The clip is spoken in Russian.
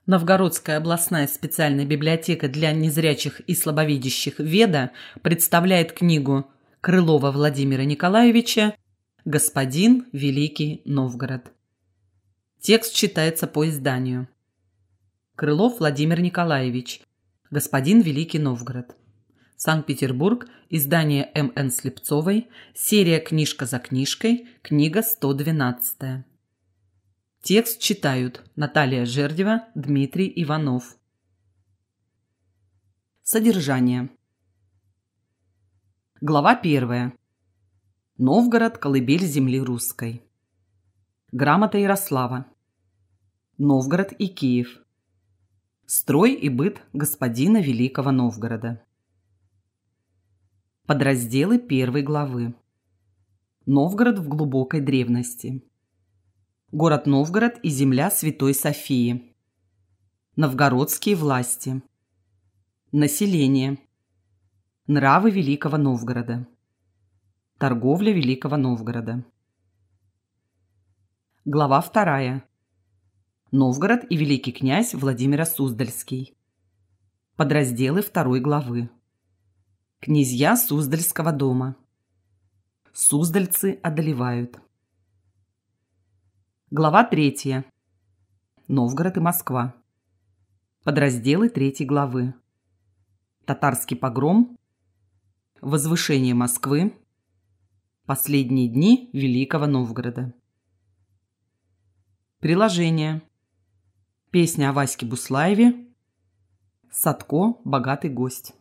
Новгородская областная специальная библиотека для незрячих и слабовидящих «Веда» представляет книгу Крылова Владимира Николаевича «Господин Великий Новгород». Текст читается по изданию. Крылов Владимир Николаевич. «Господин Великий Новгород». Санкт-Петербург. Издание М.Н. Слепцовой. Серия «Книжка за книжкой». Книга 112. Текст читают Наталья Жердева, Дмитрий Иванов. Содержание. Глава 1. Новгород – колыбель земли русской. Грамота Ярослава. Новгород и Киев. Строй и быт господина Великого Новгорода. Подразделы 1 главы. Новгород в глубокой древности. Город Новгород и земля Святой Софии. Новгородские власти. Население. Нравы Великого Новгорода. Торговля Великого Новгорода. Глава 2. Новгород и великий князь Владимир Суздальский. Подразделы 2 главы. Князья Суздальского дома. Суздальцы одолевают. Глава 3. Новгород и Москва. Подразделы 3 главы. Татарский погром. Возвышение Москвы. Последние дни Великого Новгорода. Приложение. Песня о Ваське Буслаеве. Садко «Богатый гость».